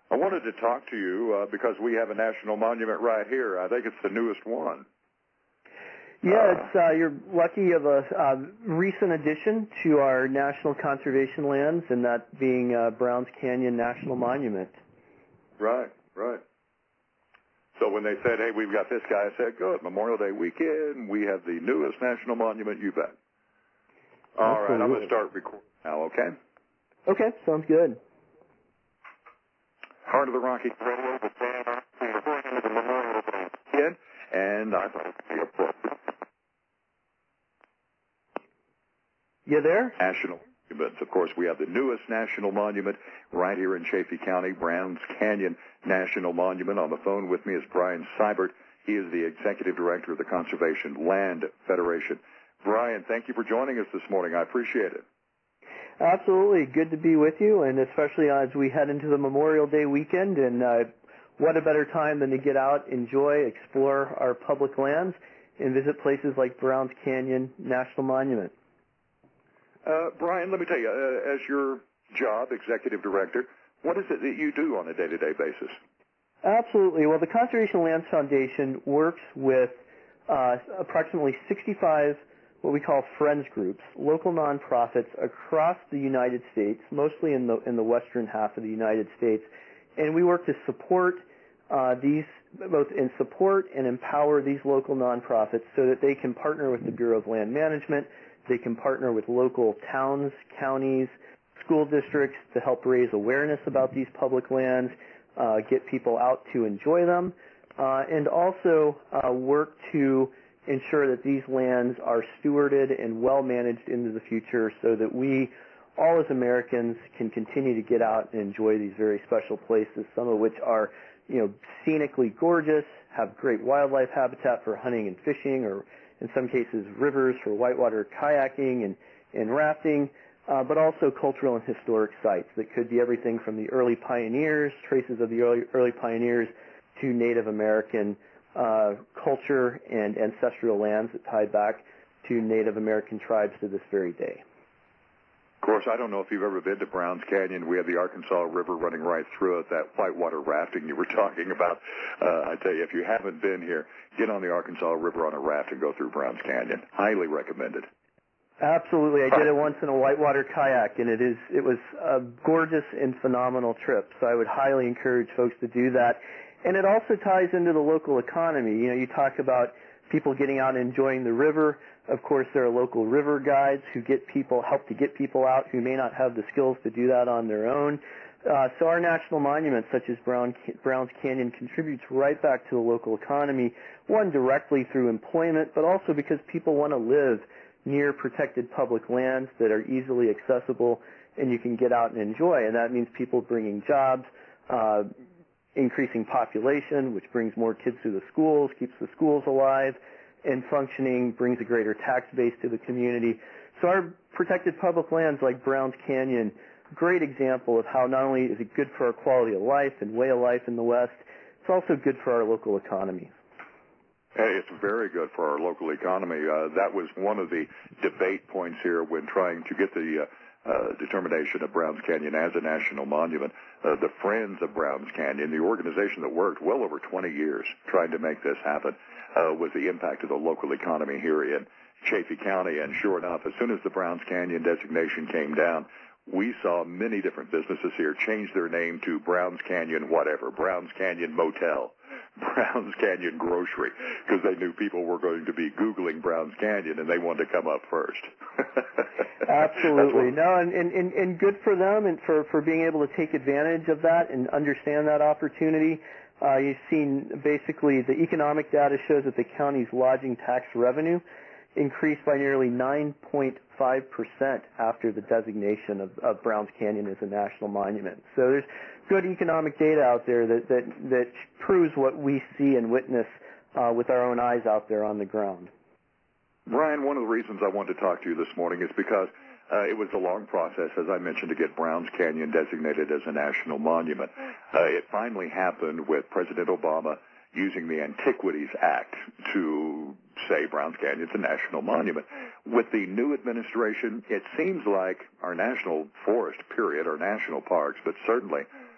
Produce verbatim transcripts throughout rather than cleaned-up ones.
I wanted to talk to you uh, because we have a national monument right here. I think it's the newest one. Yeah, uh, it's uh, you're lucky of a uh, recent addition to our national conservation lands, and that being uh, Browns Canyon National Monument. Right, right. So when they said, hey, we've got this guy, I said, good, Memorial Day weekend, we have the newest national monument, you bet. All Absolutely. right, I'm going to start recording now, okay? Okay, sounds good. Heart of the Rocky Radio, the Memorial Day weekend, and I thought it would be appropriate. You there? National monuments. Of course, we have the newest national monument right here in Chaffee County, Browns Canyon National Monument. On the phone with me is Brian Seibert. He is the Executive Director of the Conservation Land Federation. Brian, thank you for joining us this morning. I appreciate it. Absolutely. Good to be with you, and especially as we head into the Memorial Day weekend. And uh, what a better time than to get out, enjoy, explore our public lands, and visit places like Browns Canyon National Monument. Uh, Brian, let me tell you, uh, as your job, Executive Director, what is it that you do on a day-to-day basis? Absolutely. Well, the Conservation Lands Foundation works with uh, approximately sixty-five what we call friends groups, local nonprofits across the United States, mostly in the in the western half of the United States, and we work to support uh, these, both in support and empower these local nonprofits so that they can partner with the Bureau of Land Management. They can partner with local towns, counties, school districts to help raise awareness about these public lands, uh, get people out to enjoy them, uh, and also uh, work to ensure that these lands are stewarded and well managed into the future so that we, all as Americans, can continue to get out and enjoy these very special places, some of which are, you know, scenically gorgeous, have great wildlife habitat for hunting and fishing, or in some cases rivers for whitewater kayaking and, and rafting, uh, but also cultural and historic sites that could be everything from the early pioneers, traces of the early, early pioneers, to Native American uh, culture and ancestral lands that tie back to Native American tribes to this very day. Of course, I don't know if you've ever been to Browns Canyon. We have the Arkansas River running right through it, that whitewater rafting you were talking about. Uh, I tell you, if you haven't been here, get on the Arkansas River on a raft and go through Browns Canyon. Highly recommended. Absolutely. I did it once in a whitewater kayak, and it is it was a gorgeous and phenomenal trip. So I would highly encourage folks to do that. And it also ties into the local economy. You know, you talk about people getting out and enjoying the river. Of course, there are local river guides who get people, help to get people out who may not have the skills to do that on their own. Uh, so our national monuments, such as Brown, Browns Canyon, contributes right back to the local economy, one, directly through employment, but also because people want to live near protected public lands that are easily accessible and you can get out and enjoy. And that means people bringing jobs, uh, increasing population, which brings more kids through the schools, keeps the schools alive and functioning, brings a greater tax base to the community. So our protected public lands like Browns Canyon, great example of how not only is it good for our quality of life and way of life in the West, it's also good for our local economy. Hey, it's very good for our local economy. Uh, that was one of the debate points here when trying to get the uh, uh, determination of Browns Canyon as a national monument. Uh, the Friends of Browns Canyon, the organization that worked well over twenty years trying to make this happen, uh, was the impact of the local economy here in Chaffee County. And sure enough, as soon as the Browns Canyon designation came down, we saw many different businesses here change their name to Browns Canyon whatever, Browns Canyon Motel, Browns Canyon Grocery, because they knew people were going to be Googling Browns Canyon and they wanted to come up first. Absolutely. No, and, and, and good for them and for, for being able to take advantage of that and understand that opportunity. Uh, you've seen basically the economic data shows that the county's lodging tax revenue increased by nearly nine point five percent after the designation of, of Browns Canyon as a national monument. So there's good economic data out there that, that, that proves what we see and witness uh, with our own eyes out there on the ground. Brian, one of the reasons I wanted to talk to you this morning is because uh, it was a long process, as I mentioned, to get Browns Canyon designated as a national monument. Uh, it finally happened with President Obama using the Antiquities Act to say Browns Canyon's a national monument. With the new administration, it seems like our national forest, period, our national parks, but certainly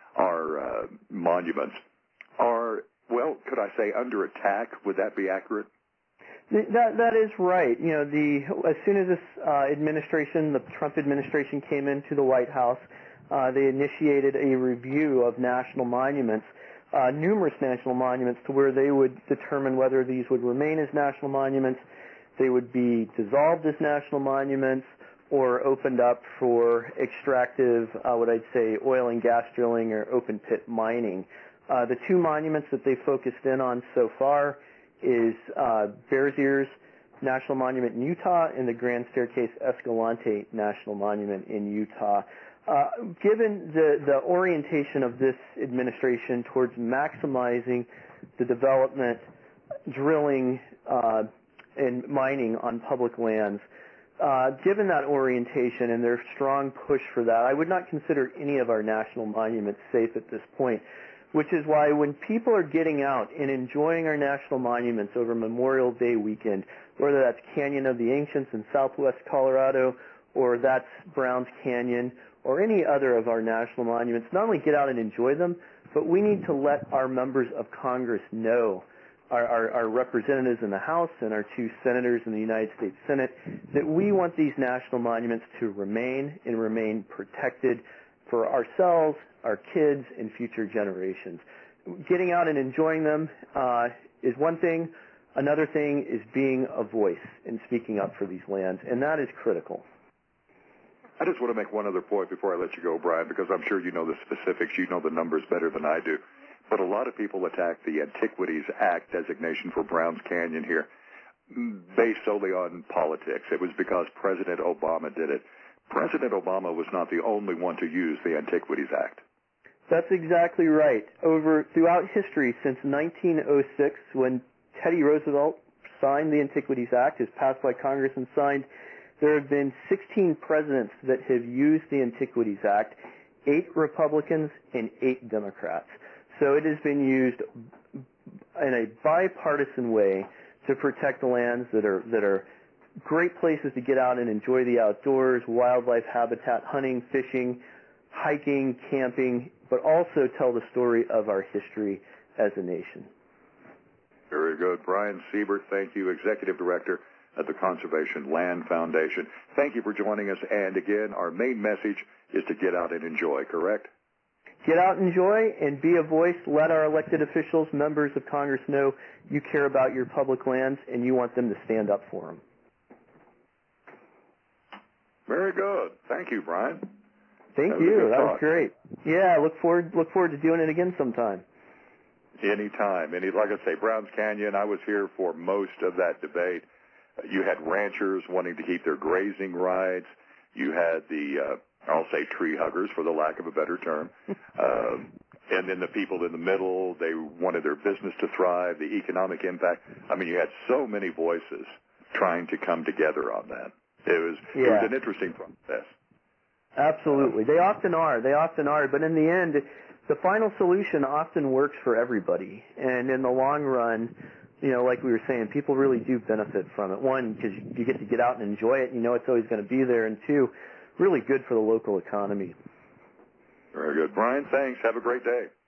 our uh, monuments are, well, could I say under attack? Would that be accurate? That that is right. You know, the as soon as this uh, administration, the Trump administration, came into the White House, uh, they initiated a review of national monuments, uh, numerous national monuments, to where they would determine whether these would remain as national monuments, they would be dissolved as national monuments, or opened up for extractive, uh, what I'd say, oil and gas drilling or open pit mining. Uh, the two monuments that they focused in on so far is uh, Bears Ears National Monument in Utah and the Grand Staircase Escalante National Monument in Utah. Uh, given the, the orientation of this administration towards maximizing the development, drilling, uh, and mining on public lands, uh, given that orientation and their strong push for that, I would not consider any of our national monuments safe at this point. Which is why when people are getting out and enjoying our national monuments over Memorial Day weekend, whether that's Canyon of the Ancients in southwest Colorado, or that's Browns Canyon, or any other of our national monuments, not only get out and enjoy them, but we need to let our members of Congress know, our, our, our representatives in the House and our two senators in the United States Senate, that we want these national monuments to remain and remain protected for ourselves, our kids, and future generations. Getting out and enjoying them uh, is one thing. Another thing is being a voice and speaking up for these lands, and that is critical. I just want to make one other point before I let you go, Brian, because I'm sure you know the specifics. You know the numbers better than I do. But a lot of people attack the Antiquities Act designation for Browns Canyon here based solely on politics. It was because President Obama did it. President Obama was not the only one to use the Antiquities Act. That's exactly right. Over throughout history, since nineteen oh six, when Teddy Roosevelt signed the Antiquities Act, is passed by Congress and signed, there have been sixteen presidents that have used the Antiquities Act, eight Republicans and eight Democrats. So it has been used in a bipartisan way to protect the lands that are that are great places to get out and enjoy the outdoors, wildlife habitat, hunting, fishing, hiking, camping, but also tell the story of our history as a nation. Very good. Brian Siebert, thank you, Executive Director at the Conservation Land Foundation. Thank you for joining us. And again, our main message is to get out and enjoy, correct? Get out and enjoy and be a voice. Let our elected officials, members of Congress know you care about your public lands and you want them to stand up for them. Very good. Thank you, Brian. Thank that you. Was that talk. was great. Yeah, look forward look forward to doing it again sometime. Anytime. Any, like I say, Browns Canyon, I was here for most of that debate. You had ranchers wanting to keep their grazing rights. You had the, uh, I'll say tree huggers, for the lack of a better term. um, and then the people in the middle, they wanted their business to thrive, the economic impact. I mean, you had so many voices trying to come together on that. It was, yeah. it was an interesting process. Absolutely. They often are. They often are. But in the end, the final solution often works for everybody. And in the long run, you know, like we were saying, people really do benefit from it. One, because you get to get out and enjoy it. You know it's always going to be there. And two, really good for the local economy. Very good. Brian, thanks. Have a great day.